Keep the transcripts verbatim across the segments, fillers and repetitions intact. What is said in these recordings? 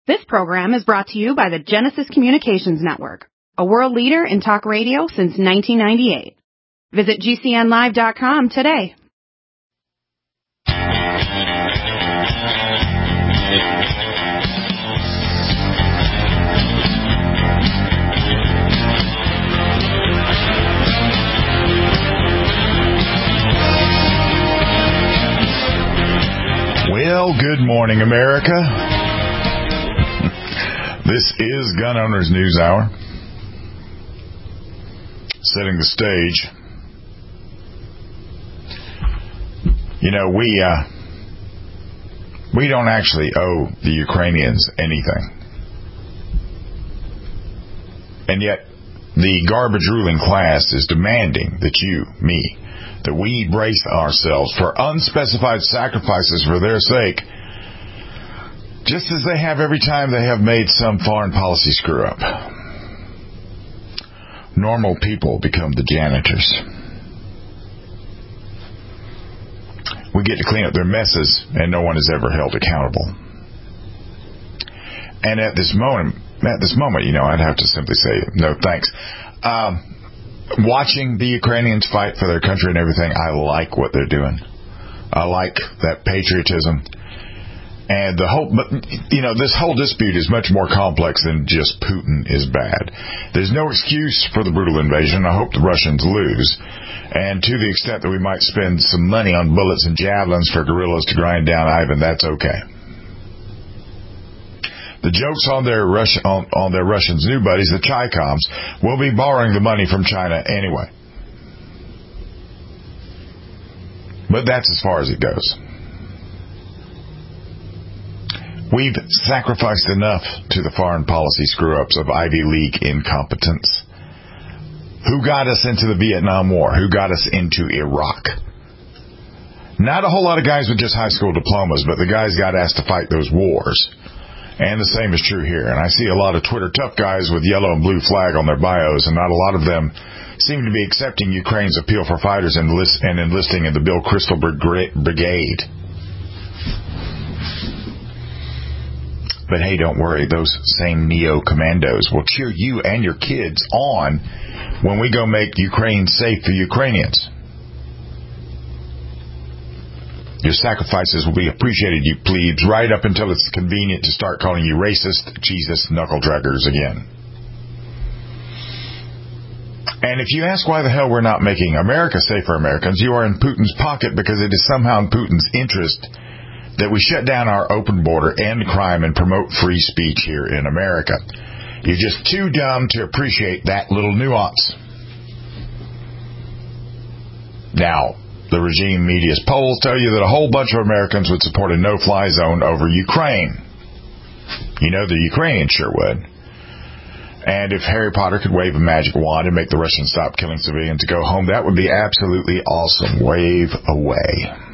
This program is brought to you by the Genesis Communications Network, a world leader in talk radio since nineteen ninety-eight. Visit G C N live dot com today. Well, good morning, America. This is Gun Owners News Hour. Setting the stage. You know, we uh, we don't actually owe the Ukrainians anything. And yet, the garbage ruling class is demanding that you, me, that we brace ourselves for unspecified sacrifices for their sake, just as they have every time they have made some foreign policy screw-up. Normal people become the janitors. We get to clean up their messes, and no one is ever held accountable. And at this moment, at this moment, you know, I'd have to simply say, no thanks. Um, watching the Ukrainians fight for their country and everything, I like what they're doing. I like that patriotism. And the whole, but, you know, this whole dispute is much more complex than just Putin is bad. There's no excuse for the brutal invasion. I hope the Russians lose. And to the extent that we might spend some money on bullets and javelins for guerrillas to grind down Ivan, that's okay. The jokes on their Russia, on, on their Russians' new buddies, the Chi-Coms, will be borrowing the money from China anyway. But that's as far as it goes. We've sacrificed enough to the foreign policy screw-ups of Ivy League incompetence. Who got us into the Vietnam War? Who got us into Iraq? Not a whole lot of guys with just high school diplomas, but the guys got asked to fight those wars. And the same is true here. And I see a lot of Twitter tough guys with yellow and blue flag on their bios, and not a lot of them seem to be accepting Ukraine's appeal for fighters and, enlist- and enlisting in the Bill Kristol Brigade. But hey, don't worry, those same neo-commandos will cheer you and your kids on when we go make Ukraine safe for Ukrainians. Your sacrifices will be appreciated, you plebes, right up until it's convenient to start calling you racist, Jesus, knuckle-draggers again. And if you ask why the hell we're not making America safe for Americans, you are in Putin's pocket because it is somehow in Putin's interest that we shut down our open border, end crime, and promote free speech here in America. You're just too dumb to appreciate that little nuance. Now, the regime media's polls tell you that a whole bunch of Americans would support a no-fly zone over Ukraine. You know, the Ukrainians sure would. And if Harry Potter could wave a magic wand and make the Russians stop killing civilians and go home, that would be absolutely awesome. Wave away.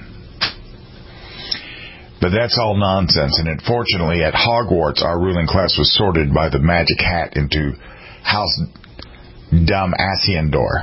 But that's all nonsense, and unfortunately at Hogwarts, our ruling class was sorted by the magic hat into House Dumb Asiandor.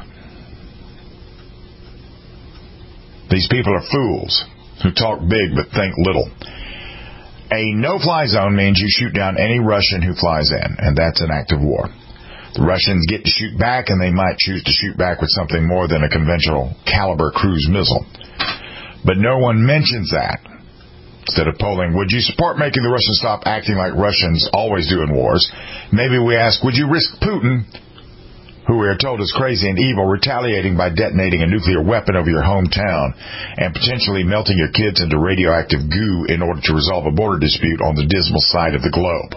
These people are fools who talk big but think little. A no-fly zone means you shoot down any Russian who flies in, and that's an act of war. The Russians get to shoot back, and they might choose to shoot back with something more than a conventional caliber cruise missile. But no one mentions that. Instead of polling, would you support making the Russians stop acting like Russians always do in wars? Maybe we ask, would you risk Putin, who we are told is crazy and evil, retaliating by detonating a nuclear weapon over your hometown and potentially melting your kids into radioactive goo in order to resolve a border dispute on the dismal side of the globe?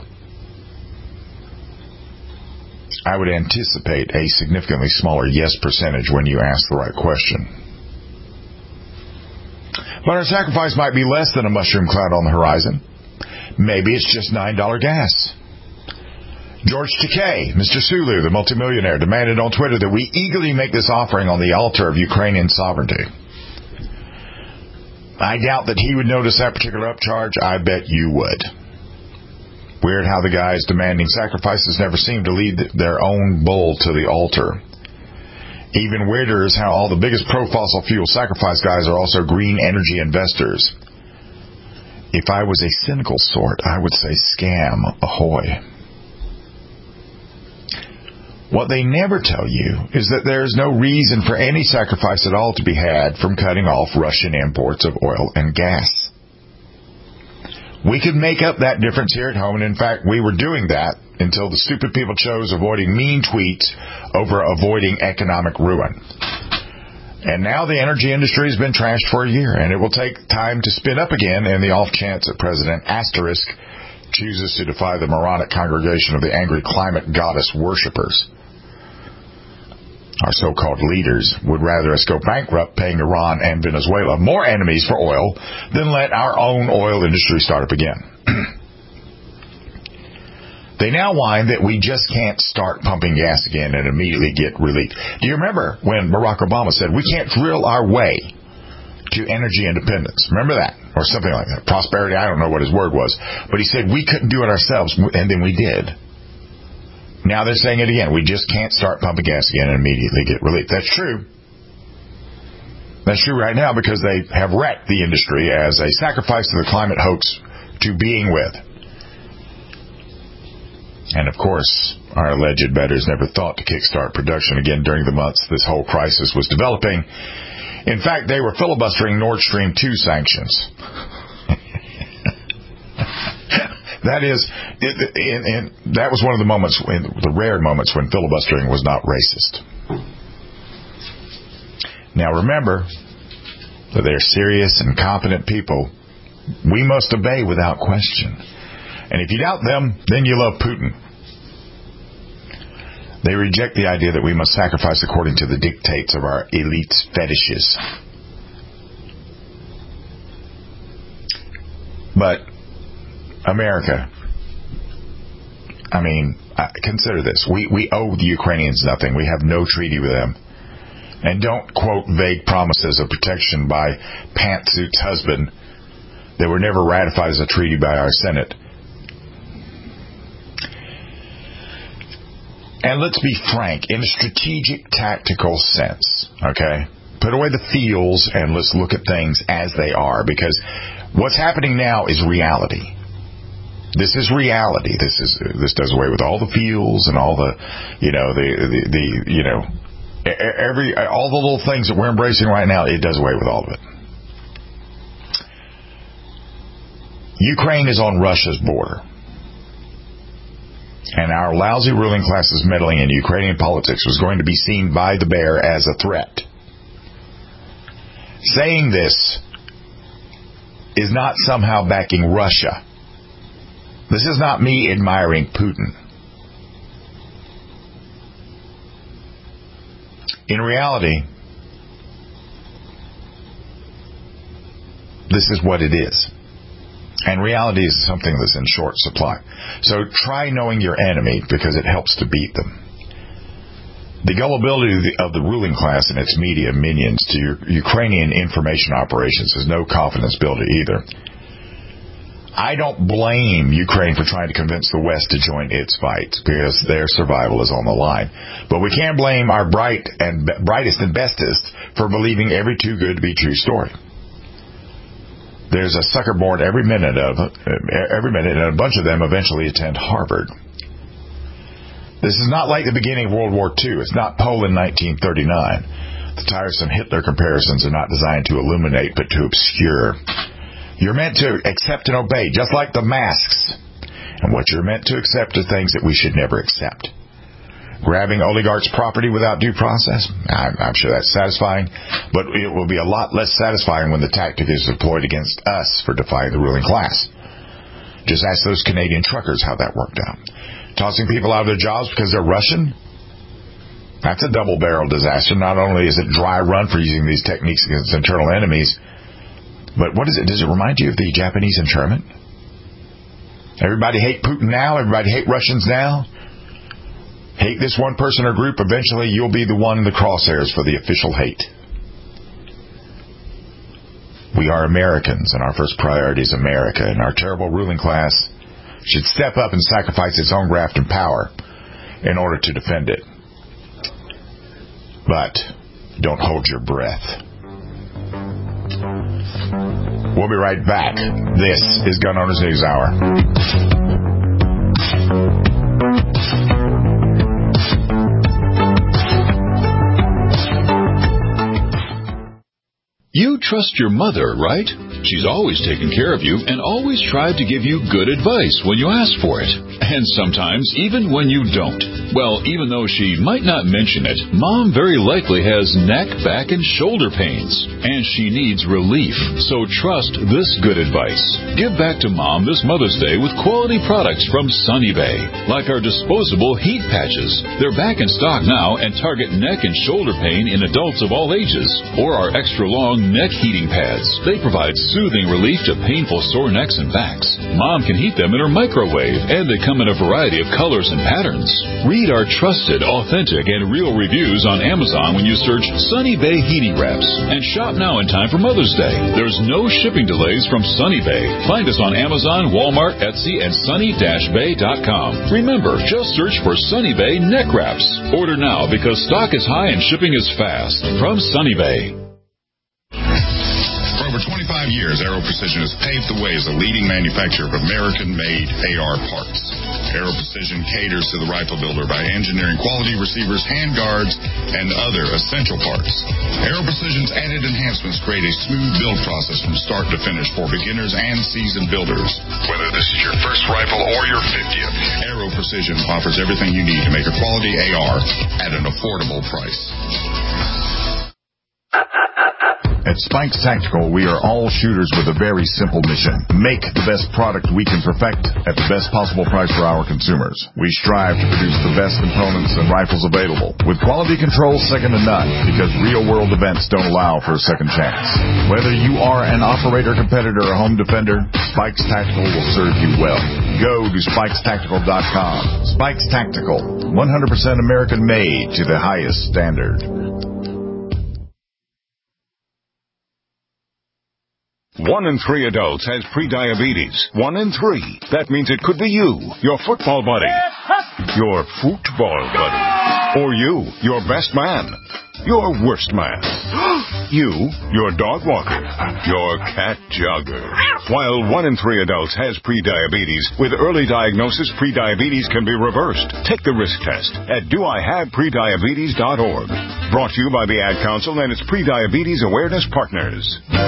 I would anticipate a significantly smaller yes percentage when you ask the right question. But our sacrifice might be less than a mushroom cloud on the horizon. Maybe it's just nine dollars gas. George Takei, Mister Sulu, the multimillionaire, demanded on Twitter that we eagerly make this offering on the altar of Ukrainian sovereignty. I doubt that he would notice that particular upcharge. I bet you would. Weird how the guys demanding sacrifices never seem to lead their own bull to the altar. Even weirder is how all the biggest pro-fossil fuel sacrifice guys are also green energy investors. if I was a cynical sort, I would say scam ahoy. What they never tell you is that there is no reason for any sacrifice at all to be had from cutting off Russian imports of oil and gas. We could make up that difference here at home, and in fact, we were doing that until the stupid people chose avoiding mean tweets over avoiding economic ruin. And now the energy industry has been trashed for a year, and it will take time to spin up again in the off chance that President Asterisk chooses to defy the moronic congregation of the angry climate goddess worshippers. Our so-called leaders would rather us go bankrupt paying Iran and Venezuela more enemies for oil than let our own oil industry start up again. They now whine that we just can't start pumping gas again and immediately get relief. Do you remember when Barack Obama said, we can't drill our way to energy independence? Remember that? Or something like that. Prosperity, I don't know what his word was. But he said we couldn't do it ourselves, and then we did. Now they're saying it again. We just can't start pumping gas again and immediately get relief. That's true. That's true right now because they have wrecked the industry as a sacrifice to the climate hoax to being with. And, of course, our alleged betters never thought to kickstart production again during the months this whole crisis was developing. In fact, they were filibustering Nord Stream two sanctions. That is, it, and, and that was one of the moments, when, the rare moments when filibustering was not racist. Now remember that they're serious and competent people. We must obey without question. And if you doubt them, then you love Putin. They reject the idea that we must sacrifice according to the dictates of our elite fetishes. But America, I mean, consider this. We, we owe the Ukrainians nothing. We have no treaty with them. And don't quote vague promises of protection by Pantsuit's husband that were never ratified as a treaty by our Senate. And let's be frank, in a strategic, tactical sense, okay? Put away the feels and let's look at things as they are, because what's happening now is reality. This is reality. This is this does away with all the feels and all the, you know, the the, the you know, every all the little things that we're embracing right now. It does away with all of it. Ukraine is on Russia's border, and our lousy ruling class's meddling in Ukrainian politics was going to be seen by the bear as a threat. Saying this is not somehow backing Russia. This is not me admiring Putin. In reality, this is what it is. And reality is something that's in short supply. So try knowing your enemy because it helps to beat them. The gullibility of the, of the ruling class and its media minions to your Ukrainian information operations is no confidence builder either. I don't blame Ukraine for trying to convince the West to join its fight because their survival is on the line. But we can't blame our bright and be- brightest and bestest for believing every too good to be true story. There's a sucker born every minute of every minute, and a bunch of them eventually attend Harvard. This is not like the beginning of World War Two. It's not Poland nineteen thirty-nine. The tiresome Hitler comparisons are not designed to illuminate, but to obscure. You're meant to accept and obey, just like the masks. And what you're meant to accept are things that we should never accept. Grabbing oligarchs' property without due process? I'm, I'm sure that's satisfying, but it will be a lot less satisfying when the tactic is deployed against us for defying the ruling class. Just ask those Canadian truckers how that worked out. Tossing people out of their jobs because they're Russian? That's a double-barrel disaster. Not only is it dry run for using these techniques against internal enemies, but what is it? Does it remind you of the Japanese internment? Everybody hate Putin now. Everybody hate Russians now. Hate this one person or group. Eventually, you'll be the one in the crosshairs for the official hate. We are Americans, and our first priority is America. And our terrible ruling class should step up and sacrifice its own graft and power in order to defend it. But don't hold your breath. We'll be right back. This is Gun Owners News Hour. You trust your mother, right? She's always taken care of you and always tried to give you good advice when you ask for it. And sometimes even when you don't. Well, even though she might not mention it, Mom very likely has neck, back, and shoulder pains. And she needs relief. So trust this good advice. Give back to Mom this Mother's Day with quality products from Sunny Bay. Like our disposable heat patches. They're back in stock now and target neck and shoulder pain in adults of all ages. Or our extra long neck heating pads. They provide soothing relief to painful sore necks and backs. Mom can heat them in her microwave, and they come in a variety of colors and patterns. Read our trusted, authentic, and real reviews on Amazon when you search Sunny Bay Heating Wraps. And shop now in time for Mother's Day. There's no shipping delays from Sunny Bay. Find us on Amazon, Walmart, Etsy, and sunny dash bay dot com. Remember, just search for Sunny Bay Neck Wraps. Order now because stock is high and shipping is fast. From Sunny Bay. For over twenty-five years, Aero Precision has paved the way as a leading manufacturer of American-made A R parts. Aero Precision caters to the rifle builder by engineering quality receivers, handguards, and other essential parts. Aero Precision's added enhancements create a smooth build process from start to finish for beginners and seasoned builders. Whether this is your first rifle or your fiftieth, Aero Precision offers everything you need to make a quality A R at an affordable price. At Spikes Tactical, we are all shooters with a very simple mission. Make the best product we can perfect at the best possible price for our consumers. We strive to produce the best components and rifles available, with quality control second to none, because real-world events don't allow for a second chance. Whether you are an operator, competitor, or home defender, Spikes Tactical will serve you well. Go to spikes tactical dot com. Spikes Tactical, one hundred percent American-made to the highest standard. One in three adults has prediabetes. One in three. That means it could be you, your football buddy, your football buddy, or you, your best man, your worst man, you, your dog walker, your cat jogger. While one in three adults has prediabetes, with early diagnosis, prediabetes can be reversed. Take the risk test at do I have prediabetes dot org. Brought to you by the Ad Council and its Prediabetes Awareness Partners.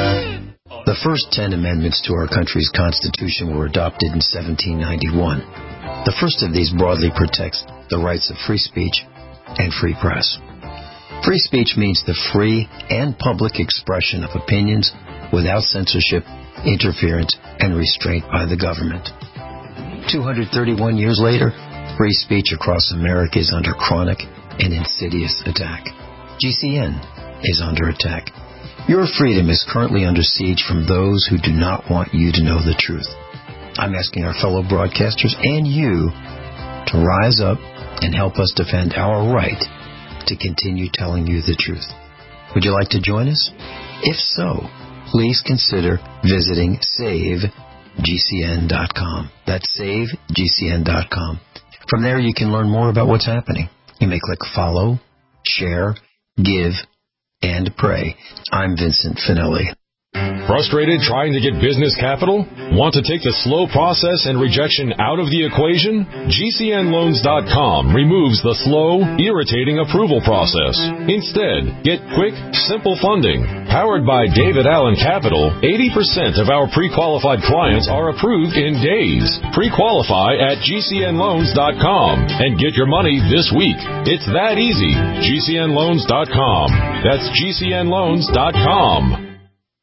The first ten amendments to our country's Constitution were adopted in seventeen ninety-one. The first of these broadly protects the rights of free speech and free press. Free speech means the free and public expression of opinions without censorship, interference, and restraint by the government. two hundred thirty-one years later, free speech across America is under chronic and insidious attack. G C N is under attack. Your freedom is currently under siege from those who do not want you to know the truth. I'm asking our fellow broadcasters and you to rise up and help us defend our right to continue telling you the truth. Would you like to join us? If so, please consider visiting save G C N dot com. That's save G C N dot com. From there, you can learn more about what's happening. You may click follow, share, give, and pray. I'm Vincent Finelli. Frustrated trying to get business capital? Want to take the slow process and rejection out of the equation? G C N loans dot com removes the slow, irritating approval process. Instead, get quick, simple funding. Powered by David Allen Capital, eighty percent of our pre-qualified clients are approved in days. Pre-qualify at G C N loans dot com and get your money this week. It's that easy. G C N loans dot com. That's G C N loans dot com.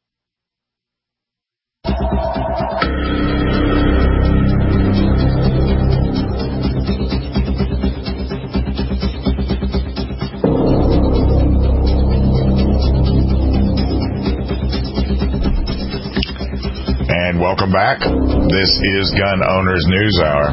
And welcome back. This is Gun Owners News Hour.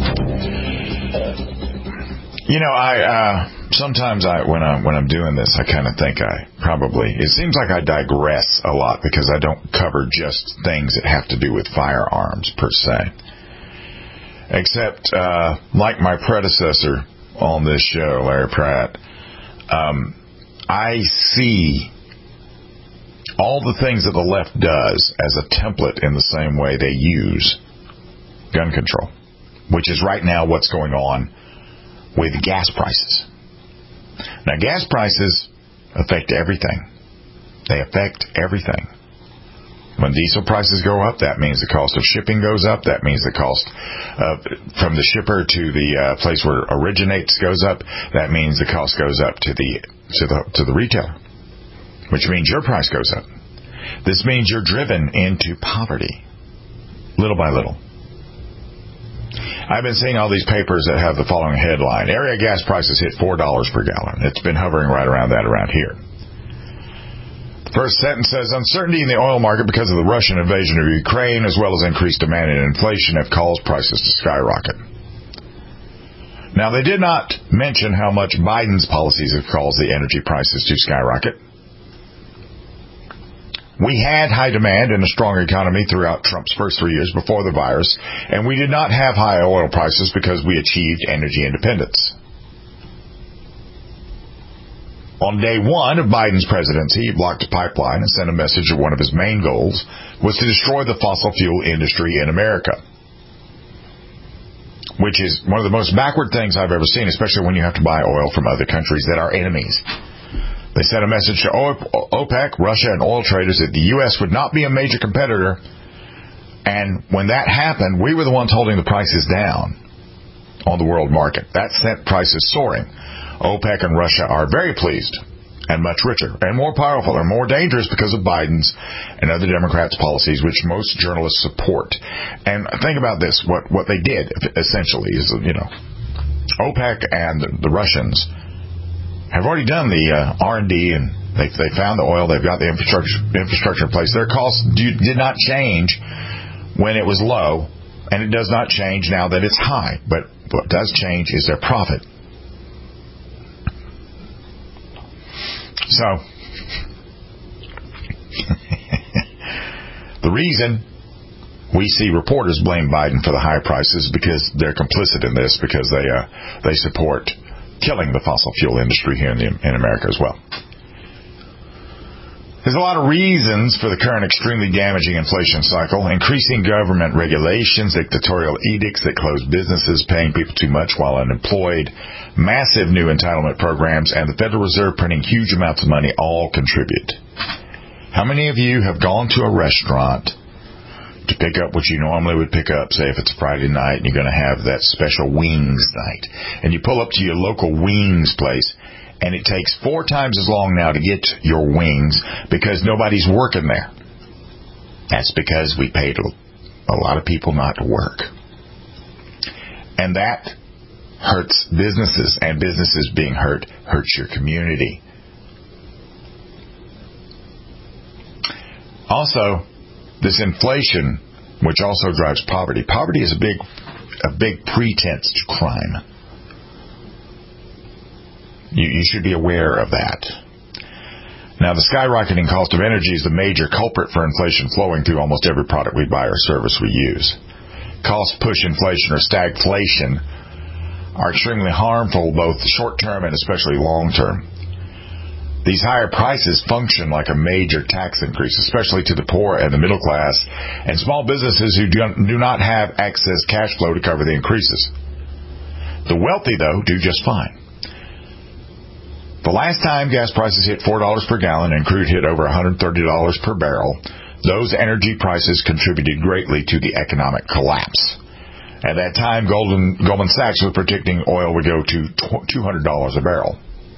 You know, I uh, sometimes I when I when I'm doing this, I kind of think I probably it seems like I digress a lot because I don't cover just things that have to do with firearms per se. Except, uh, like my predecessor on this show, Larry Pratt, um, I see all the things that the left does as a template in the same way they use gun control, which is right now what's going on with gas prices. Now, gas prices affect everything. They affect everything. When diesel prices go up, that means the cost of shipping goes up. That means the cost uh, from the shipper to the uh, place where it originates goes up. That means the cost goes up to the to the to the retailer, which means your price goes up. This means you're driven into poverty, little by little. I've been seeing all these papers that have the following headline: area gas prices hit four dollars per gallon. It's been hovering right around that around here. First sentence says, uncertainty in the oil market because of the Russian invasion of Ukraine, as well as increased demand and inflation, have caused prices to skyrocket. Now, they did not mention how much Biden's policies have caused the energy prices to skyrocket. We had high demand and a strong economy throughout Trump's first three years before the virus, and we did not have high oil prices because we achieved energy independence. On day one of Biden's presidency, he blocked a pipeline and sent a message that one of his main goals was to destroy the fossil fuel industry in America, which is one of the most backward things I've ever seen, especially when you have to buy oil from other countries that are enemies. They sent a message to OPEC, Russia, and oil traders that the U S would not be a major competitor, and when that happened, we were the ones holding the prices down on the world market. That sent prices soaring. OPEC and Russia are very pleased and much richer and more powerful and more dangerous because of Biden's and other Democrats' policies, which most journalists support. And think about this. What what they did, essentially, is, you know, OPEC and the Russians have already done the uh, R and D, and they they found the oil. They've got the infrastructure, infrastructure in place. Their costs do, did not change when it was low, and it does not change now that it's high. But what does change is their profit. So, the reason we see reporters blame Biden for the high prices because they're complicit in this, because they uh, they support killing the fossil fuel industry here in, the, in America as well. There's a lot of reasons for the current extremely damaging inflation cycle: increasing government regulations, dictatorial edicts that close businesses, paying people too much while unemployed, massive new entitlement programs, and the Federal Reserve printing huge amounts of money all contribute. How many of you have gone to a restaurant to pick up what you normally would pick up, say if it's Friday night and you're going to have that special wings night, and you pull up to your local wings place, and it takes four times as long now to get your wings because nobody's working there? That's because we paid a lot of people not to work. And that hurts businesses, and businesses being hurt hurts your community. Also, this inflation, which also drives poverty. Poverty is a big, a big pretense to crime. You, you should be aware of that. Now, the skyrocketing cost of energy is the major culprit for inflation flowing through almost every product we buy or service we use. Cost-push inflation or stagflation are extremely harmful, both short-term and especially long-term. These higher prices function like a major tax increase, especially to the poor and the middle class, and small businesses who do not have excess cash flow to cover the increases. The wealthy, though, do just fine. The last time gas prices hit four dollars per gallon and crude hit over one hundred thirty dollars per barrel, those energy prices contributed greatly to the economic collapse. At that time, Goldman, Goldman Sachs was predicting oil would go to two hundred dollars a barrel.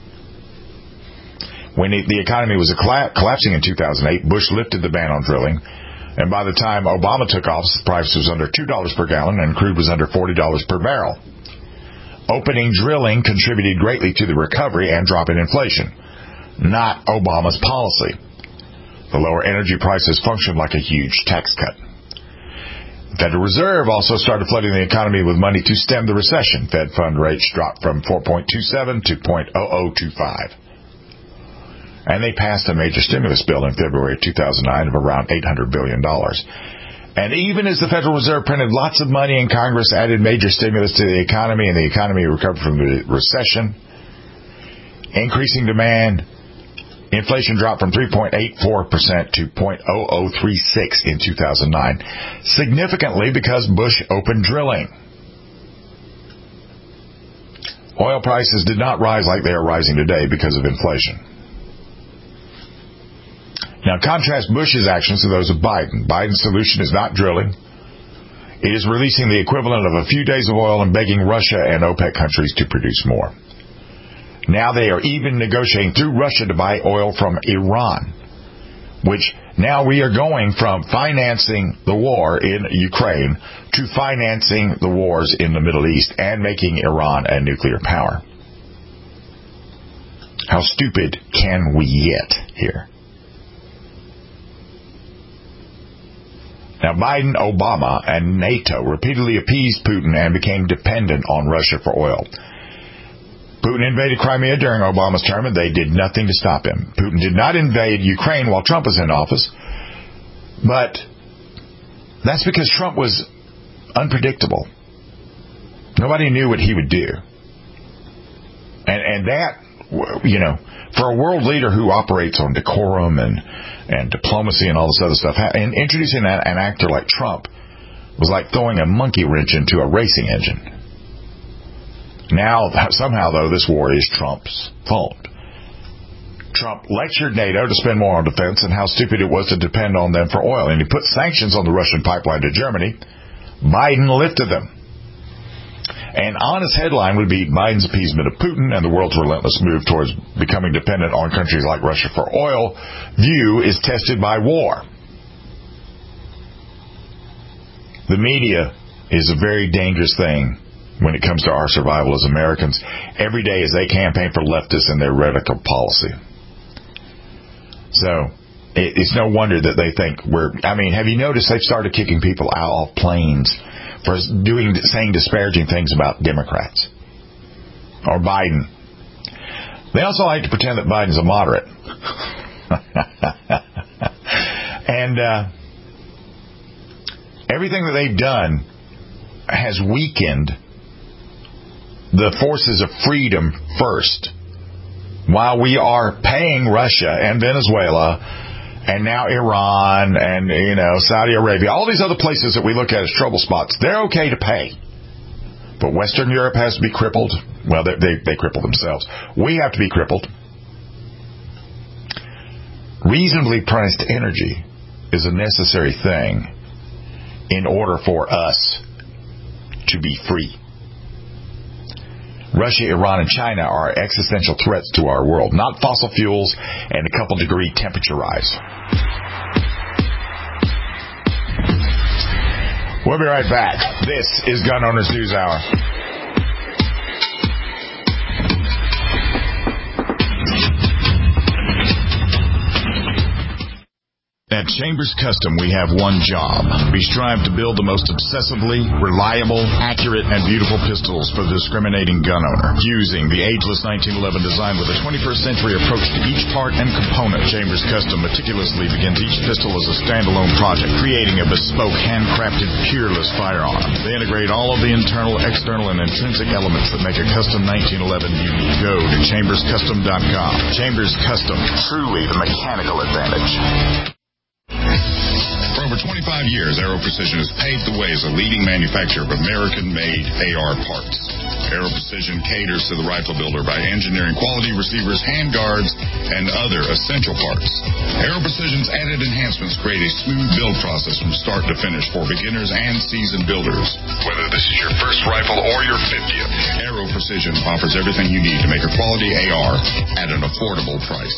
When it, the economy was collapsing in two thousand eight, Bush lifted the ban on drilling, and by the time Obama took office, the price was under two dollars per gallon and crude was under forty dollars per barrel. Opening drilling contributed greatly to the recovery and drop in inflation, not Obama's policy. The lower energy prices functioned like a huge tax cut. The Federal Reserve also started flooding the economy with money to stem the recession. Fed fund rates dropped from four point two seven to zero point zero zero two five. And they passed a major stimulus bill in February two thousand nine of around eight hundred billion dollars. And even as the Federal Reserve printed lots of money and Congress added major stimulus to the economy and the economy recovered from the recession, increasing demand Inflation dropped from three point eight four percent to zero point zero zero three six in two thousand nine, significantly because Bush opened drilling. Oil prices did not rise like they are rising today because of inflation. Now, contrast Bush's actions to those of Biden. Biden's solution is not drilling. It is releasing the equivalent of a few days of oil and begging Russia and OPEC countries to produce more. Now they are even negotiating through Russia to buy oil from Iran, which now we are going from financing the war in Ukraine to financing the wars in the Middle East and making Iran a nuclear power. How stupid can we get here? Now, Biden, Obama, and NATO repeatedly appeased Putin and became dependent on Russia for oil. Putin invaded Crimea during Obama's term, and they did nothing to stop him. Putin did not invade Ukraine while Trump was in office, but that's because Trump was unpredictable. Nobody knew what he would do. And, and that, you know, for a world leader who operates on decorum and, and diplomacy and all this other stuff, and introducing an, an actor like Trump was like throwing a monkey wrench into a racing engine. Now, somehow, though, this war is Trump's fault. Trump lectured NATO to spend more on defense and how stupid it was to depend on them for oil. And he put sanctions on the Russian pipeline to Germany. Biden lifted them. An honest headline would be Biden's appeasement of Putin and the world's relentless move towards becoming dependent on countries like Russia for oil view is tested by war. The media is a very dangerous thing when it comes to our survival as Americans, every day as they campaign for leftists and their radical policy. So, it, it's no wonder that they think we're, I mean, have you noticed they've started kicking people out of planes for doing, saying disparaging things about Democrats or Biden? They also like to pretend that Biden's a moderate. and, uh, everything that they've done has weakened the forces of freedom first, while we are paying Russia and Venezuela and now Iran and, you know, Saudi Arabia, all these other places that we look at as trouble spots. They're okay to pay. But Western Europe has to be crippled. Well, they, they, they cripple themselves. We have to be crippled. Reasonably priced energy is a necessary thing in order for us to be free. Russia, Iran, and China are existential threats to our world, not fossil fuels and a couple degree temperature rise. We'll be right back. This is Gun Owners News Hour. At Chambers Custom, we have one job. We strive to build the most obsessively reliable, accurate, and beautiful pistols for the discriminating gun owner. Using the ageless nineteen eleven design with a twenty-first century approach to each part and component, Chambers Custom meticulously begins each pistol as a standalone project, creating a bespoke, handcrafted, peerless firearm. They integrate all of the internal, external, and intrinsic elements that make a custom nineteen eleven unique. Go to chambers custom dot com. Chambers Custom, truly the mechanical advantage. For over twenty-five years, Aero Precision has paved the way as a leading manufacturer of American-made A R parts. Aero Precision caters to the rifle builder by engineering quality receivers, handguards, and other essential parts. Aero Precision's added enhancements create a smooth build process from start to finish for beginners and seasoned builders. Whether this is your first rifle or your fiftieth, Aero Precision offers everything you need to make a quality A R at an affordable price.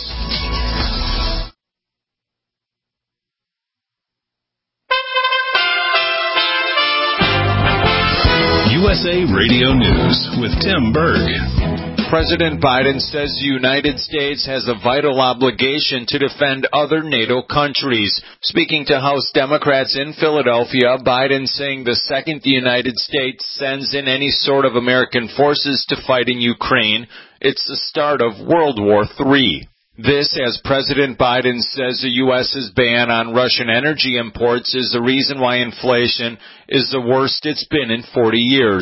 U S A Radio News with Tim Berg. President Biden says the United States has a vital obligation to defend other NATO countries. Speaking to House Democrats in Philadelphia, Biden saying the second the United States sends in any sort of American forces to fight in Ukraine, it's the start of World War Three. This, as President Biden says the U S's ban on Russian energy imports is the reason why inflation is the worst it's been in forty years.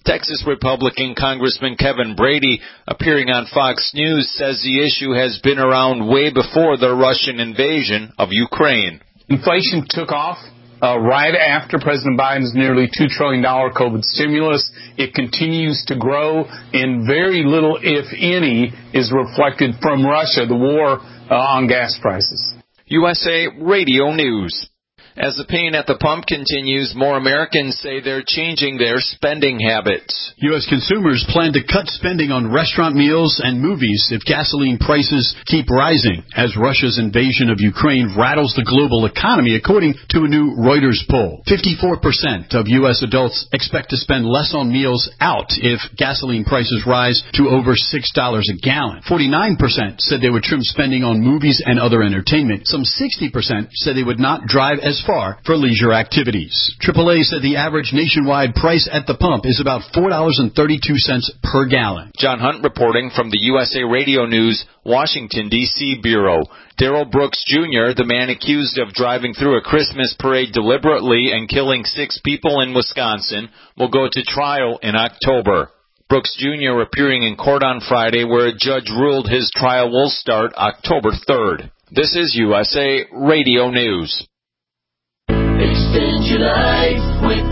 Texas Republican Congressman Kevin Brady, appearing on Fox News, says the issue has been around way before the Russian invasion of Ukraine. Inflation took off uh, right after President Biden's nearly two trillion dollars COVID stimulus. It continues to grow, and very little, if any, is reflected from Russia, the war uh, on gas prices. U S A Radio News. As the pain at the pump continues, more Americans say they're changing their spending habits. U S consumers plan to cut spending on restaurant meals and movies if gasoline prices keep rising as Russia's invasion of Ukraine rattles the global economy, according to a new Reuters poll. fifty-four percent of U S adults expect to spend less on meals out if gasoline prices rise to over six dollars a gallon. forty-nine percent said they would trim spending on movies and other entertainment. Some sixty percent said they would not drive as far for leisure activities. triple A said the average nationwide price at the pump is about four dollars and thirty-two cents per gallon. John Hunt reporting from the U S A Radio News, Washington, D C Bureau. Darrell Brooks Junior, the man accused of driving through a Christmas parade deliberately and killing six people in Wisconsin, will go to trial in October. Brooks Junior appearing in court on Friday, where a judge ruled his trial will start October third. This is U S A Radio News. Extend your life with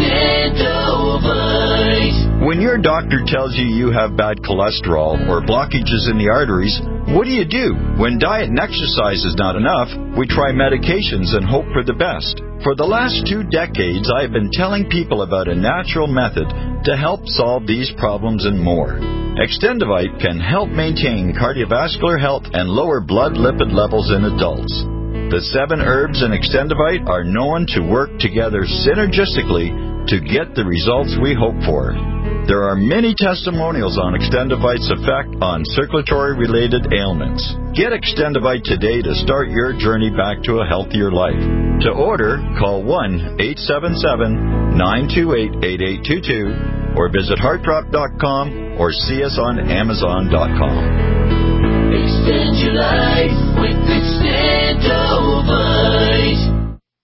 Extendovite. When your doctor tells you you have bad cholesterol or blockages in the arteries, what do you do? When diet and exercise is not enough, we try medications and hope for the best. For the last two decades, I have been telling people about a natural method to help solve these problems and more. Extendovite can help maintain cardiovascular health and lower blood lipid levels in adults. The seven herbs in Extendovite are known to work together synergistically to get the results we hope for. There are many testimonials on Extendovite's effect on circulatory-related ailments. Get Extendovite today to start your journey back to a healthier life. To order, call one eight seven seven, nine two eight, eight eight two two or visit heart drop dot com or see us on amazon dot com. Extend your life with Extendovite.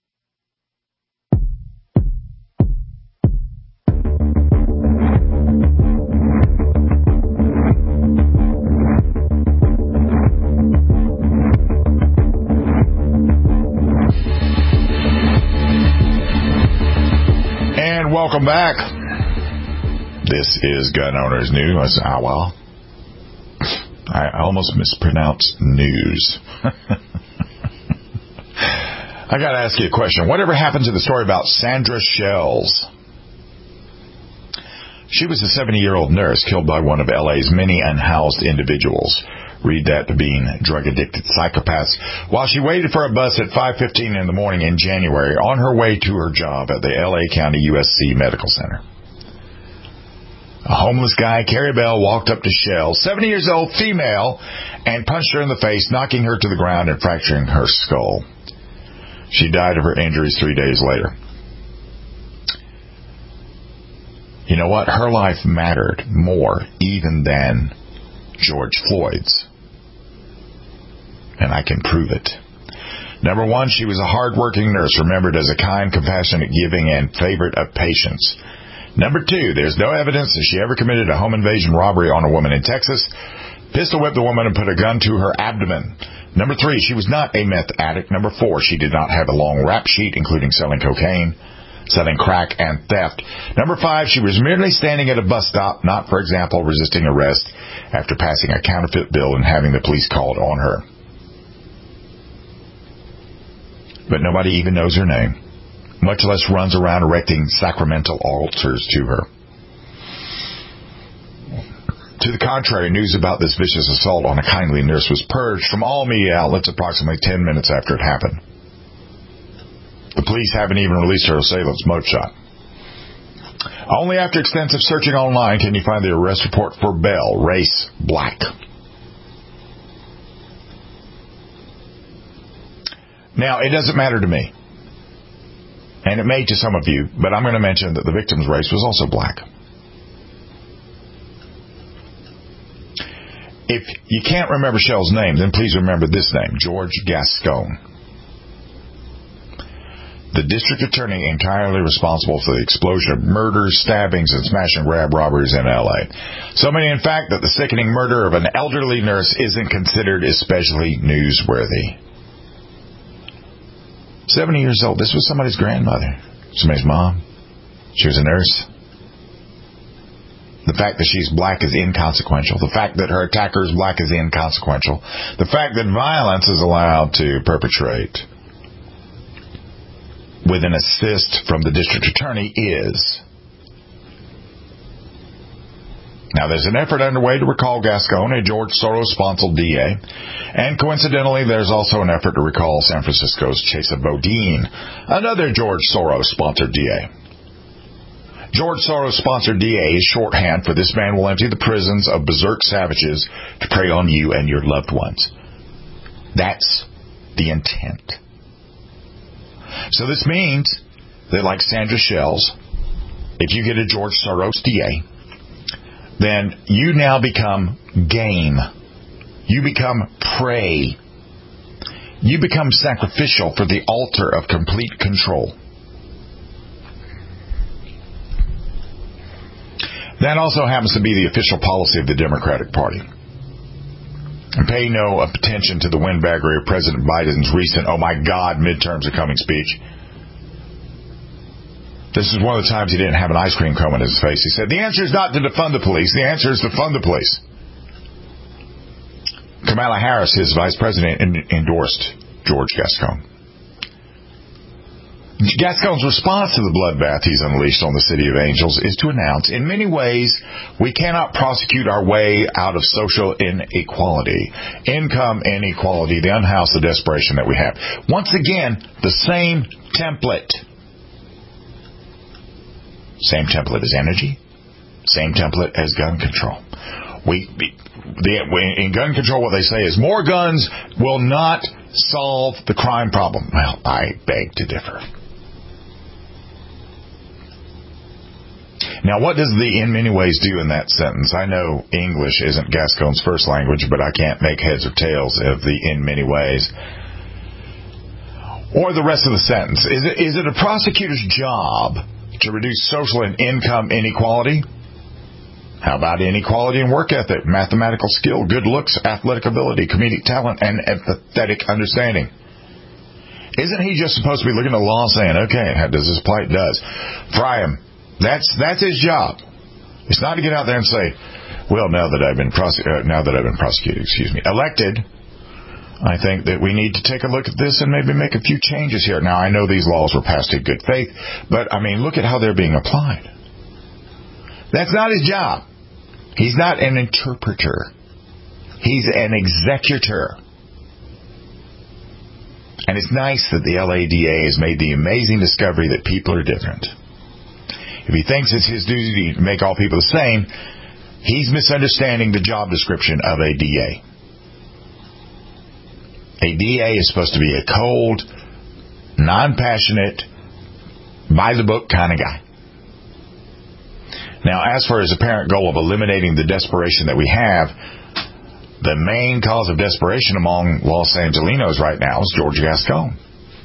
And welcome back. This is Gun Owners News. Ah, well. I almost mispronounced news. I got to ask you a question. Whatever happened to the story about Sandra Shells? She was a seventy-year-old nurse killed by one of L A's many unhoused individuals. Read that, being drug-addicted psychopaths. While she waited for a bus at five fifteen in the morning in January on her way to her job at the L A County U S C Medical Center. A homeless guy, Carrie Bell, walked up to Shells, seventy years old, female, and punched her in the face, knocking her to the ground and fracturing her skull. She died of her injuries three days later. You know what? Her life mattered more even than George Floyd's. And I can prove it. Number one, she was a hard-working nurse, remembered as a kind, compassionate, giving, and favorite of patients. Number two, there's no evidence that she ever committed a home invasion robbery on a woman in Texas, pistol whipped the woman and put a gun to her abdomen. Number three, she was not a meth addict. Number four, she did not have a long rap sheet, including selling cocaine, selling crack, and theft. Number five, she was merely standing at a bus stop, not, for example, resisting arrest after passing a counterfeit bill and having the police called on her. But nobody even knows her name, much less runs around erecting sacramental altars to her. To the contrary, news about this vicious assault on a kindly nurse was purged from all media outlets approximately ten minutes after it happened. The police haven't even released her assailant's mugshot. Only after extensive searching online can you find the arrest report for Bell, race black. Now, it doesn't matter to me, and it may to some of you, but I'm going to mention that the victim's race was also black. If you can't remember Shell's name, then please remember this name, George Gascon. the district attorney entirely responsible for the explosion of murders, stabbings, and smash and grab robberies in L A. So many, in fact, that the sickening murder of an elderly nurse isn't considered especially newsworthy. seventy years old. This was somebody's grandmother. Somebody's mom. She was a nurse. The fact that she's black is inconsequential. The fact that her attacker is black is inconsequential. The fact that violence is allowed to perpetrate with an assist from the district attorney is. Now, there's an effort underway to recall Gascon, a George Soros-sponsored D A. And coincidentally, there's also an effort to recall San Francisco's Chesa Boudin, another George Soros-sponsored D A. George Soros-sponsored D A is shorthand for this man will empty the prisons of berserk savages to prey on you and your loved ones. That's the intent. So this means that, like Sandra Shells, if you get a George Soros D A, then you now become game. You become prey. You become sacrificial for the altar of complete control. That also happens to be the official policy of the Democratic Party. And pay no attention to the windbaggery of President Biden's recent, oh my God, midterms are coming speech. This is one of the times he didn't have an ice cream cone in his face. He said, the answer is not to defund the police. The answer is to fund the police. Kamala Harris, his vice president, endorsed George Gascon. Gascon's response to the bloodbath he's unleashed on the City of Angels is to announce, in many ways, we cannot prosecute our way out of social inequality, income inequality, the unhoused, the desperation that we have. Once again, the same template. Same template as energy. Same template as gun control. We, the, in gun control, what they say is more guns will not solve the crime problem. Well, I beg to differ. Now, what does the in many ways do in that sentence? I know English isn't Gascon's first language, but I can't make heads or tails of the in many ways. Or the rest of the sentence. Is it, is it a prosecutor's job to reduce social and income inequality? How about inequality in work ethic, mathematical skill, good looks, athletic ability, comedic talent, and empathetic understanding? Isn't he just supposed to be looking at the law and saying, okay, how does this apply? It does. Fry him. That's that's his job. It's not to get out there and say, well, now that I've been prose- uh, now that I've been prosecuted, excuse me, elected, I think that we need to take a look at this and maybe make a few changes here. Now, I know these laws were passed in good faith, but, I mean, look at how they're being applied. That's not his job. He's not an interpreter. He's an executor. And it's nice that the L A D A has made the amazing discovery that people are different. If he thinks it's his duty to make all people the same, he's misunderstanding the job description of a D A. A D A is supposed to be a cold, non-passionate, by-the-book kind of guy. Now, as for his apparent goal of eliminating the desperation that we have, the main cause of desperation among Los Angelenos right now is George Gascon.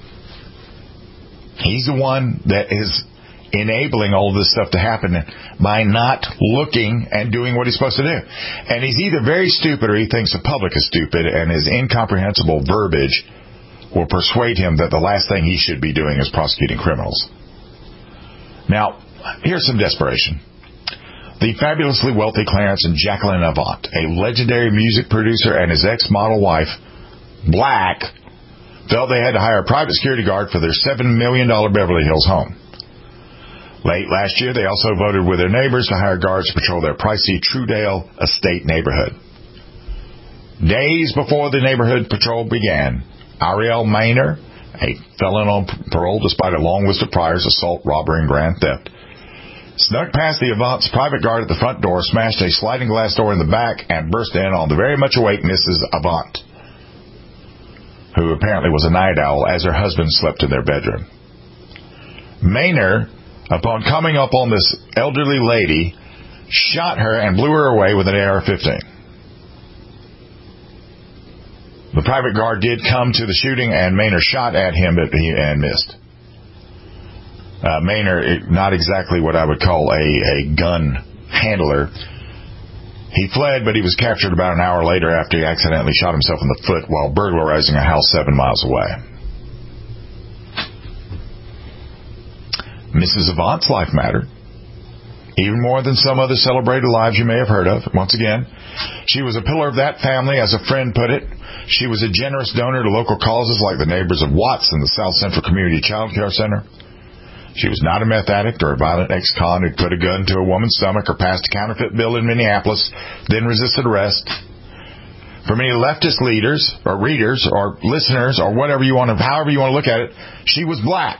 He's the one that is enabling all of this stuff to happen by not looking and doing what he's supposed to do. And he's either very stupid or he thinks the public is stupid, and his incomprehensible verbiage will persuade him that the last thing he should be doing is prosecuting criminals. Now, here's some desperation. The fabulously wealthy Clarence and Jacqueline Avant, a legendary music producer, and his ex-model wife, Black, felt they had to hire a private security guard for their seven million dollars Beverly Hills home. Late last year, they also voted with their neighbors to hire guards to patrol their pricey Trudale Estate neighborhood. Days before the neighborhood patrol began, Ariel Maynor, a felon on parole despite a long list of priors, assault, robbery, and grand theft, snuck past the Avant's private guard at the front door, smashed a sliding glass door in the back, and burst in on the very much awake Missus Avant, who apparently was a night owl, as her husband slept in their bedroom. Maynor, upon coming up on this elderly lady, shot her and blew her away with an A R fifteen. The private guard did come to the shooting, and Maynor shot at him, but he and missed. Uh, Maynard, not exactly what I would call a, a gun handler. He fled, but he was captured about an hour later after he accidentally shot himself in the foot while burglarizing a house seven miles away. Missus Avant's life mattered, even more than some other celebrated lives you may have heard of. Once again, she was a pillar of that family, as a friend put it. She was a generous donor to local causes like the Neighbors of Watts and the South Central Community Child Care Center. She was not a meth addict or a violent ex-con who'd put a gun to a woman's stomach or passed a counterfeit bill in Minneapolis, then resisted arrest. For many leftist leaders or readers or listeners or whatever you want to, however you want to look at it, she was black.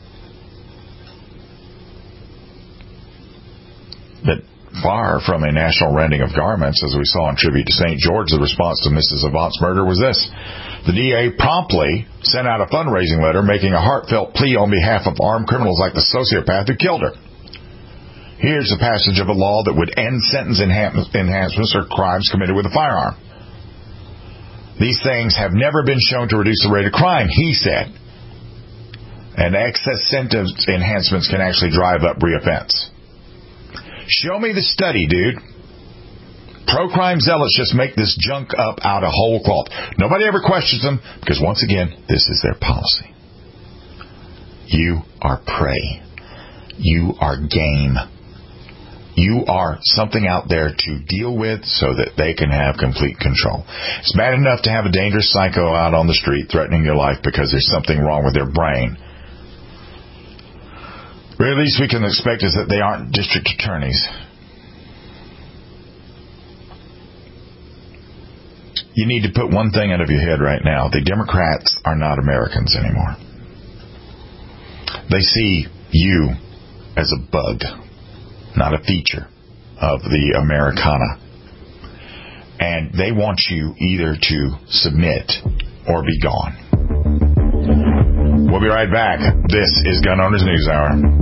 But far from a national rending of garments, as we saw in tribute to Saint George, the response to Missus Avant's murder was this. The D A promptly sent out a fundraising letter making a heartfelt plea on behalf of armed criminals like the sociopath who killed her. Here's the passage of a law that would end sentence enhancements or crimes committed with a firearm. These things have never been shown to reduce the rate of crime, he said. And excess sentence enhancements can actually drive up reoffense. Show me the study, dude. Pro-crime zealots just make this junk up out of whole cloth. Nobody ever questions them because, once again, this is their policy. You are prey. You are game. You are something out there to deal with so that they can have complete control. It's bad enough to have a dangerous psycho out on the street threatening your life because there's something wrong with their brain. But at least we can expect is that they aren't district attorneys. You need to put one thing out of your head right now. The Democrats are not Americans anymore. They see you as a bug, not a feature of the Americana. And they want you either to submit or be gone. We'll be right back. This is Gun Owners News Hour.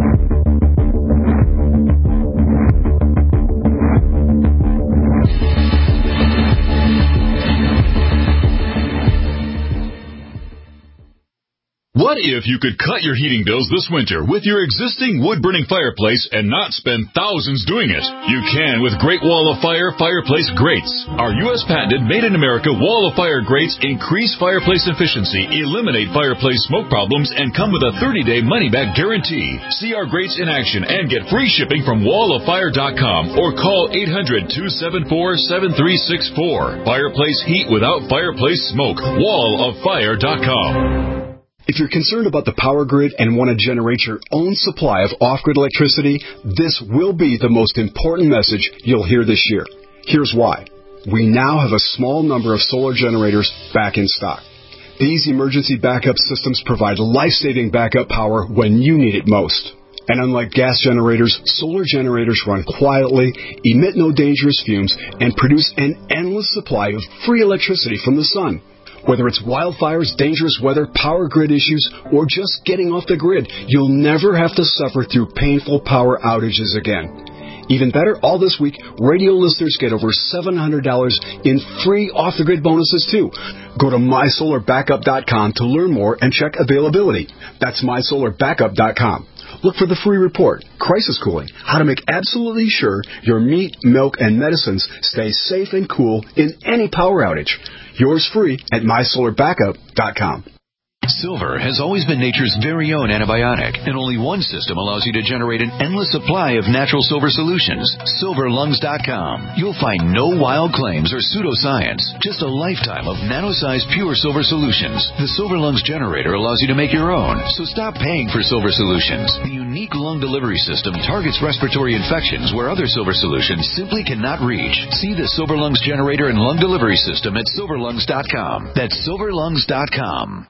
What if you could cut your heating bills this winter with your existing wood-burning fireplace and not spend thousands doing it? You can with Great Wall of Fire Fireplace Grates. Our U S patented made-in-America Wall of Fire grates increase fireplace efficiency, eliminate fireplace smoke problems, and come with a thirty-day money-back guarantee. See our grates in action and get free shipping from wall of fire dot com or call eight hundred, two seven four, seven three six four. Fireplace heat without fireplace smoke. wall of fire dot com. If you're concerned about the power grid and want to generate your own supply of off-grid electricity, this will be the most important message you'll hear this year. Here's why. We now have a small number of solar generators back in stock. These emergency backup systems provide life-saving backup power when you need it most. And unlike gas generators, solar generators run quietly, emit no dangerous fumes, and produce an endless supply of free electricity from the sun. Whether it's wildfires, dangerous weather, power grid issues, or just getting off the grid, you'll never have to suffer through painful power outages again. Even better, all this week, radio listeners get over seven hundred dollars in free off-the-grid bonuses, too. Go to my solar backup dot com to learn more and check availability. That's my solar backup dot com. Look for the free report, Crisis Cooling, how to make absolutely sure your meat, milk, and medicines stay safe and cool in any power outage. Yours free at my solar backup dot com. Silver has always been nature's very own antibiotic, and only one system allows you to generate an endless supply of natural silver solutions. silver lungs dot com. You'll find no wild claims or pseudoscience, just a lifetime of nano-sized pure silver solutions. The Silver Lungs generator allows you to make your own, so stop paying for silver solutions. The unique lung delivery system targets respiratory infections where other silver solutions simply cannot reach. See the Silver Lungs generator and lung delivery system at silver lungs dot com. That's silver lungs dot com.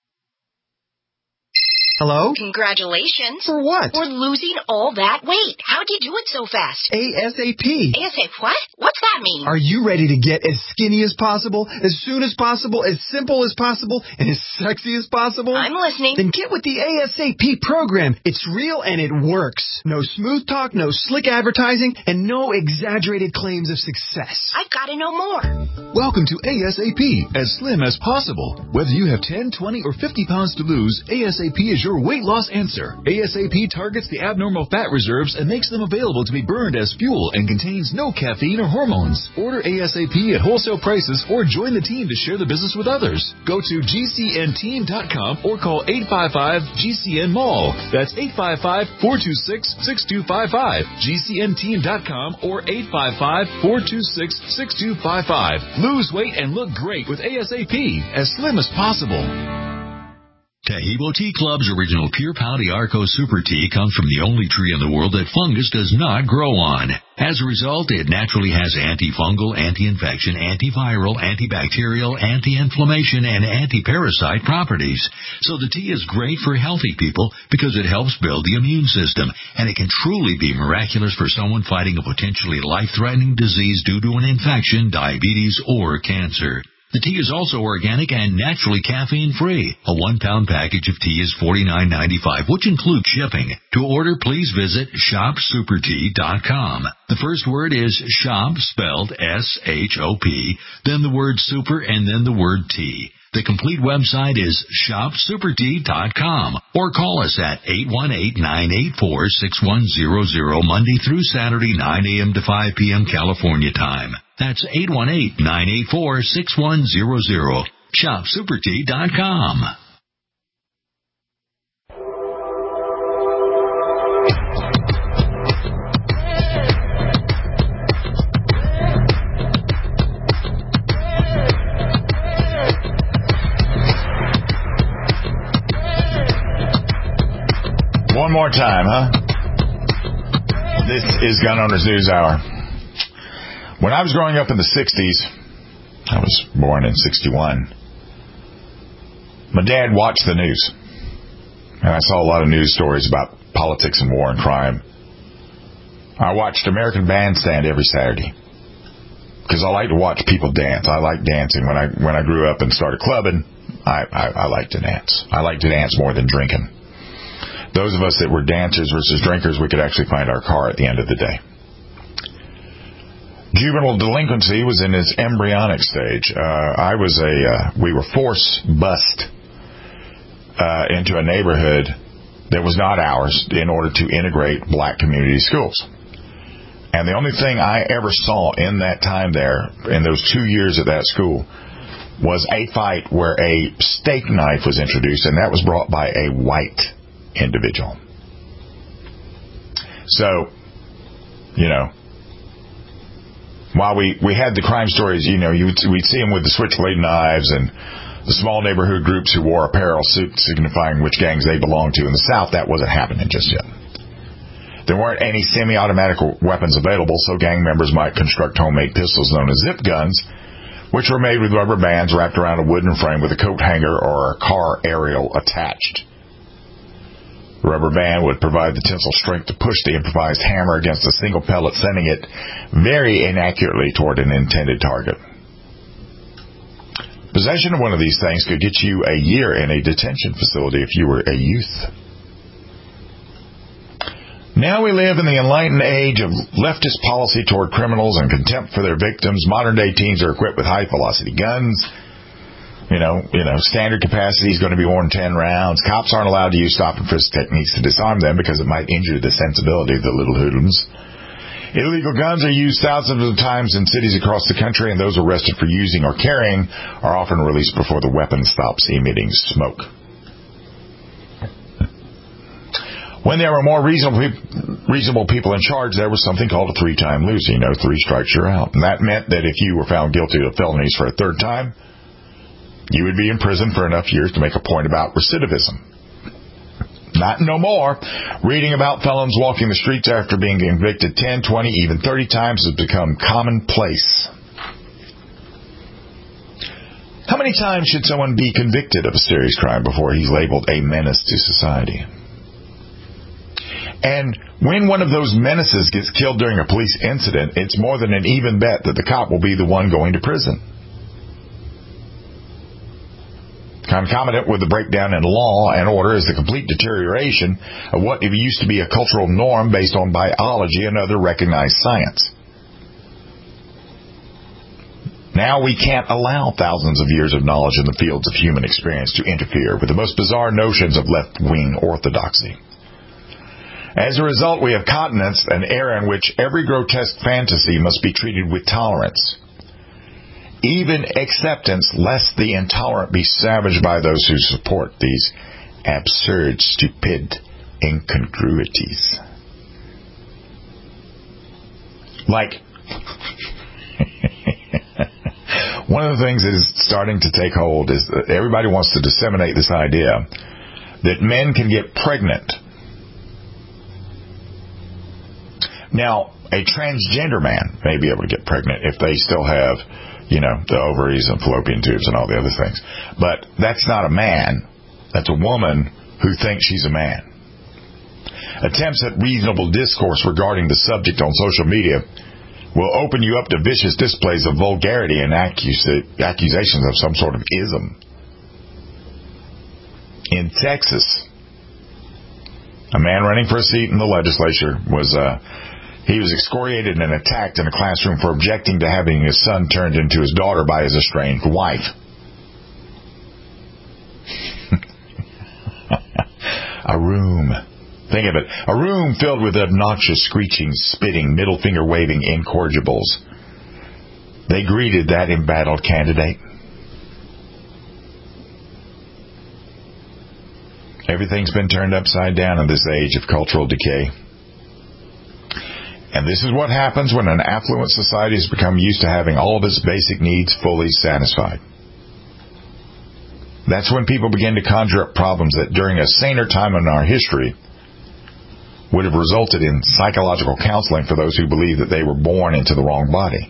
Hello? Congratulations. For what? For losing all that weight. How'd you do it so fast? ASAP. ASAP what? What's that mean? Are you ready to get as skinny as possible, as soon as possible, as simple as possible, and as sexy as possible? I'm listening. Then get with the ASAP program. It's real and it works. No smooth talk, no slick advertising, and no exaggerated claims of success. I've got to know more. Welcome to ASAP, as slim as possible. Whether you have ten, twenty, or fifty pounds to lose, ASAP is your weight loss answer. ASAP targets the abnormal fat reserves and makes them available to be burned as fuel and contains no caffeine or hormones. Order ASAP at wholesale prices or join the team to share the business with others. Go to G C N team dot com or call eight five five G C N mall. That's eight five five, four two six, six two five five. G C N team dot com or eight five five, four two six, six two five five. Lose weight and look great with ASAP, as slim as possible. Taheebo Tea Club's original Pure Pau Arco Super Tea comes from the only tree in the world that fungus does not grow on. As a result, it naturally has antifungal, anti-infection, antiviral, antibacterial, anti-inflammation, and anti-parasite properties. So the tea is great for healthy people because it helps build the immune system, and it can truly be miraculous for someone fighting a potentially life-threatening disease due to an infection, diabetes, or cancer. The tea is also organic and naturally caffeine-free. A one-pound package of tea is forty-nine ninety-five, which includes shipping. To order, please visit shop super tea dot com. The first word is shop, spelled S H O P, then the word super, and then the word tea. The complete website is shop super tea dot com or call us at eight one eight, nine eight four, six one zero zero Monday through Saturday, nine a.m. to five p.m. California time. That's eight one eight, nine eight four, six one zero zero. shop super tea dot com. One more time, huh? This is Gun Owners News Hour. When I was growing up in the sixties, I was born in sixty-one, my dad watched the news. And I saw a lot of news stories about politics and war and crime. I watched American Bandstand every Saturday because I like to watch people dance. I like dancing. When I when I grew up and started clubbing, I, I, I liked to dance. I liked to dance more than drinking. Those of us that were dancers versus drinkers, we could actually find our car at the end of the day. Juvenile delinquency was in its embryonic stage. Uh, I was a, uh, we were force bused uh, into a neighborhood that was not ours in order to integrate black community schools. And the only thing I ever saw in that time there, in those two years at that school, was a fight where a steak knife was introduced, and that was brought by a white individual. So, you know, while we, we had the crime stories, you know, you would, we'd see them with the switchblade knives and the small neighborhood groups who wore apparel signifying which gangs they belonged to. In the South, that wasn't happening just yet. There weren't any semi-automatic weapons available, so gang members might construct homemade pistols known as zip guns, which were made with rubber bands wrapped around a wooden frame with a coat hanger or a car aerial attached. The rubber band would provide the tensile strength to push the improvised hammer against a single pellet, sending it very inaccurately toward an intended target. Possession of one of these things could get you a year in a detention facility if you were a youth. Now we live in the enlightened age of leftist policy toward criminals and contempt for their victims. Modern-day teens are equipped with high-velocity guns. You know, you know, standard capacity is going to be more than ten rounds. Cops aren't allowed to use stop and frisk techniques to disarm them because it might injure the sensibility of the little hoodlums. Illegal guns are used thousands of times in cities across the country, and those arrested for using or carrying are often released before the weapon stops emitting smoke. When there were more reasonable, reasonable people in charge, there was something called a three-time loser. You know, three strikes, you're out. And that meant that if you were found guilty of felonies for a third time, you would be in prison for enough years to make a point about recidivism. Not no more. Reading about felons walking the streets after being convicted ten, twenty, even thirty times has become commonplace. How many times should someone be convicted of a serious crime before he's labeled a menace to society? And when one of those menaces gets killed during a police incident, it's more than an even bet that the cop will be the one going to prison. Concomitant with the breakdown in law and order is the complete deterioration of what used to be a cultural norm based on biology and other recognized science. Now we can't allow thousands of years of knowledge in the fields of human experience to interfere with the most bizarre notions of left-wing orthodoxy. As a result, we have continents, an era in which every grotesque fantasy must be treated with tolerance, even acceptance, lest the intolerant be savaged by those who support these absurd, stupid incongruities. Like, one of the things that is starting to take hold is that everybody wants to disseminate this idea that men can get pregnant. Now, a transgender man may be able to get pregnant if they still have, you know, the ovaries and fallopian tubes and all the other things. But that's not a man. That's a woman who thinks she's a man. Attempts at reasonable discourse regarding the subject on social media will open you up to vicious displays of vulgarity and accus- accusations of some sort of ism. In Texas, a man running for a seat in the legislature was uh, he was excoriated and attacked in a classroom for objecting to having his son turned into his daughter by his estranged wife. A room. Think of it. A room filled with obnoxious, screeching, spitting, middle finger waving incorrigibles. They greeted that embattled candidate. Everything's been turned upside down in this age of cultural decay. And this is what happens when an affluent society has become used to having all of its basic needs fully satisfied. That's when people begin to conjure up problems that during a saner time in our history would have resulted in psychological counseling for those who believe that they were born into the wrong body.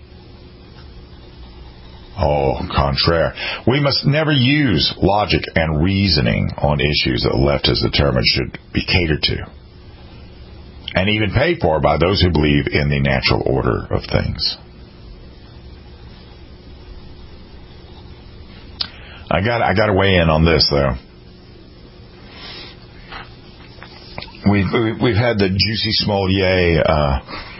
Oh, contraire. We must never use logic and reasoning on issues that the left has determined should be catered to, and even paid for by those who believe in the natural order of things. I got I got to weigh in on this, though. We've we've had the Juicy Smollett. Uh,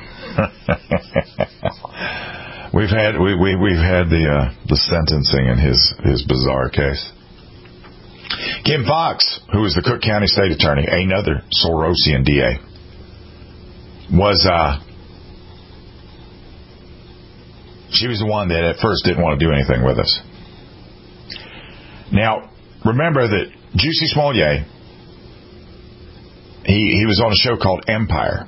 we've had we, we we've had the uh, the sentencing in his his bizarre case. Kim Fox, who is the Cook County State Attorney, another Sorosian D A, was uh, she was the one that at first didn't want to do anything with us. Now, remember that Juicy Smollett, he, he was on a show called Empire,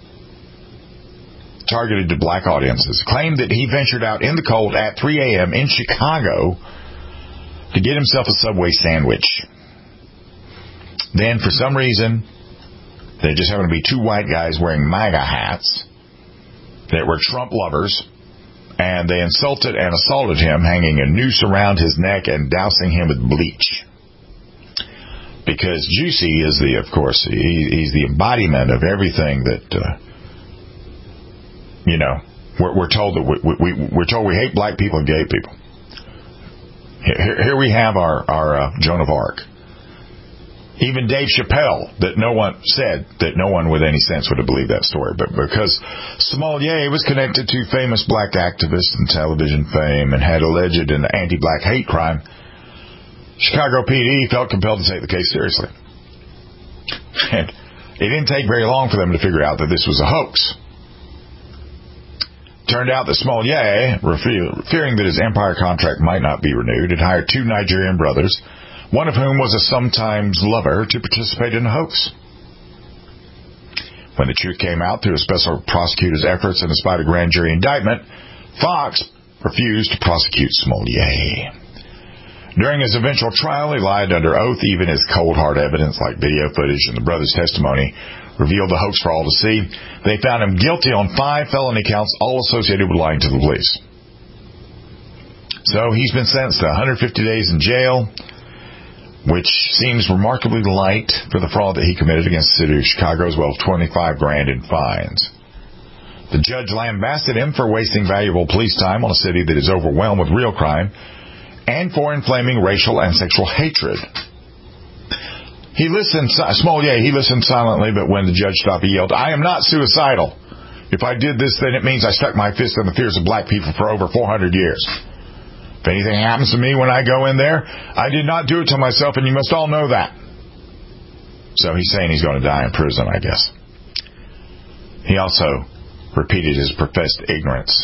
targeted to black audiences, claimed that he ventured out in the cold at three a.m. in Chicago to get himself a Subway sandwich. Then, for some reason, there just happened to be two white guys wearing MAGA hats that were Trump lovers, and they insulted and assaulted him, hanging a noose around his neck and dousing him with bleach. Because Juicy is the, of course, he, he's the embodiment of everything that, uh, you know, we're, we're told that we, we, we're told we hate black people and gay people. Here, here we have our, our uh, Joan of Arc. Even Dave Chappelle, that no one said that no one with any sense would have believed that story. But because Smollett was connected to famous black activists and television fame and had alleged an anti-black hate crime, Chicago P D felt compelled to take the case seriously. And it didn't take very long for them to figure out that this was a hoax. Turned out that Smollett, fearing that his Empire contract might not be renewed, had hired two Nigerian brothers, one of whom was a sometimes lover, to participate in the hoax. When the truth came out through a special prosecutor's efforts and despite a grand jury indictment, Fox refused to prosecute Smollett. During his eventual trial, he lied under oath. Even his cold hard evidence, like video footage and the brother's testimony, revealed the hoax for all to see. They found him guilty on five felony counts, all associated with lying to the police. So he's been sentenced to one hundred fifty days in jail. which seems remarkably light for the fraud that he committed against the city of Chicago, as well as twenty-five grand in fines. The judge lambasted him for wasting valuable police time on a city that is overwhelmed with real crime and for inflaming racial and sexual hatred. He listened, Smollier, he listened silently, but when the judge stopped, he yelled, "I am not suicidal. If I did this, then it means I stuck my fist in the fears of black people for over four hundred years. If anything happens to me when I go in there, I did not do it to myself, and you must all know that." So he's saying he's going to die in prison, I guess. He also repeated his professed ignorance.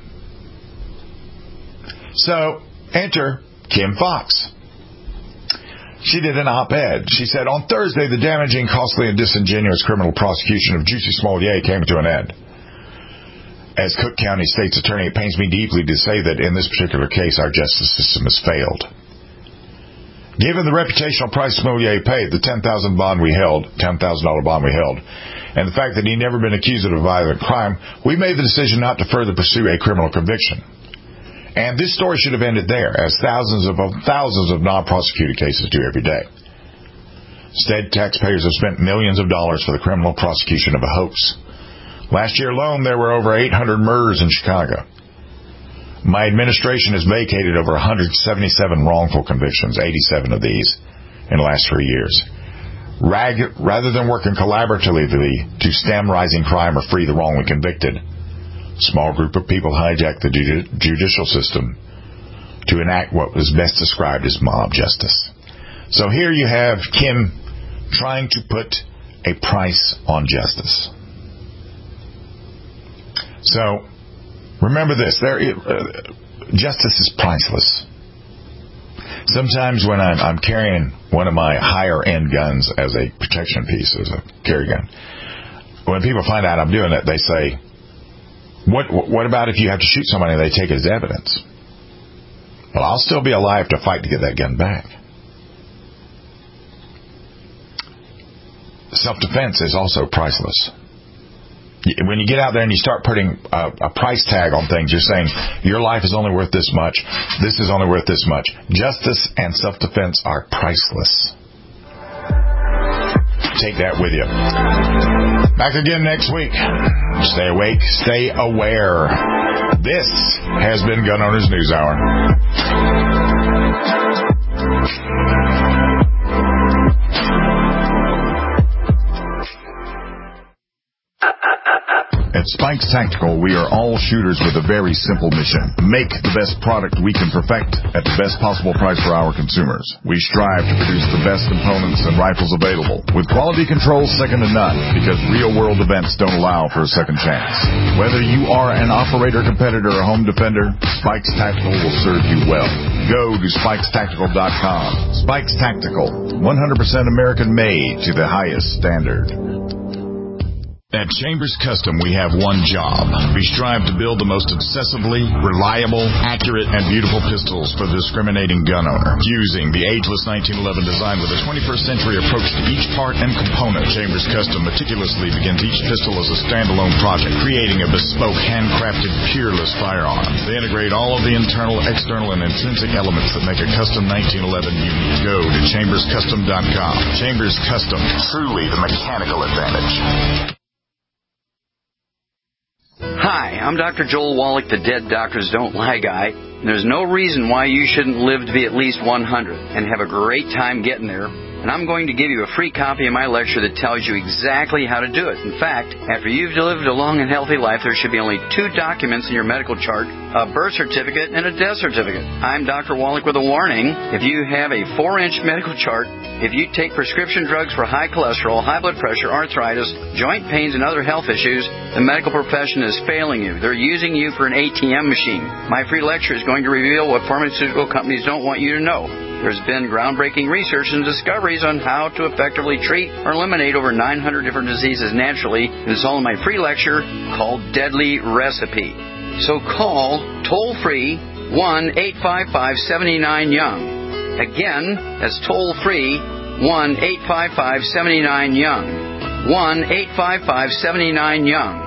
So, enter Kim Fox. She did an op-ed. She said, "On Thursday, the damaging, costly, and disingenuous criminal prosecution of Jussie Smollett came to an end. As Cook County State's Attorney, it pains me deeply to say that in this particular case, our justice system has failed. Given the reputational price Smollett paid, the ten thousand dollars bond we held, ten thousand dollars bond we held, and the fact that he'd never been accused of a violent crime, we made the decision not to further pursue a criminal conviction. And this story should have ended there, as thousands of thousands of non-prosecuted cases do every day. Instead, taxpayers have spent millions of dollars for the criminal prosecution of a hoax. Last year alone, there were over eight hundred murders in Chicago. My administration has vacated over one hundred seventy-seven wrongful convictions, eighty-seven of these, in the last three years. Rag, rather than working collaboratively to stem rising crime or free the wrongly convicted, a small group of people hijacked the judi- judicial system to enact what was best described as mob justice. So here you have Kim trying to put a price on justice. So, remember this, there, uh, justice is priceless. Sometimes when I'm, I'm carrying one of my higher-end guns as a protection piece, as a carry gun, when people find out I'm doing it, they say, what, what about if you have to shoot somebody and they take it as evidence? Well, I'll still be alive to fight to get that gun back. Self-defense is also priceless. When you get out there and you start putting a, a price tag on things, you're saying your life is only worth this much, this is only worth this much. Justice and self-defense are priceless. Take that with you. Back again next week. Stay awake, stay aware. This has been Gun Owners News Hour. At Spikes Tactical, we are all shooters with a very simple mission. Make the best product we can perfect at the best possible price for our consumers. We strive to produce the best components and rifles available, with quality control second to none, because real-world events don't allow for a second chance. Whether you are an operator, competitor, or home defender, Spikes Tactical will serve you well. Go to spikes tactical dot com. Spikes Tactical, one hundred percent American-made to the highest standard. At Chambers Custom, we have one job. We strive to build the most accessibly, reliable, accurate, and beautiful pistols for the discriminating gun owner. Using the ageless nineteen eleven design with a twenty-first century approach to each part and component, Chambers Custom meticulously begins each pistol as a standalone project, creating a bespoke, handcrafted, peerless firearm. They integrate all of the internal, external, and intrinsic elements that make a custom nineteen eleven unique. Go to chambers custom dot com. Chambers Custom, truly the mechanical advantage. Hi, I'm Doctor Joel Wallach, the Dead Doctors Don't Lie guy. There's no reason why you shouldn't live to be at least one hundred and have a great time getting there. And I'm going to give you a free copy of my lecture that tells you exactly how to do it. In fact, after you've lived a long and healthy life, there should be only two documents in your medical chart, a birth certificate and a death certificate. I'm Doctor Wallach with a warning. If you have a four-inch medical chart, if you take prescription drugs for high cholesterol, high blood pressure, arthritis, joint pains, and other health issues, the medical profession is failing you. They're using you for an A T M machine. My free lecture is going to reveal what pharmaceutical companies don't want you to know. There's been groundbreaking research and discoveries on how to effectively treat or eliminate over nine hundred different diseases naturally, and it's all in my free lecture called Deadly Recipe. So call toll-free one eight five five, seven nine, young. Again, that's toll-free one eight five five, seven nine, young. one eight five five, seven nine, young.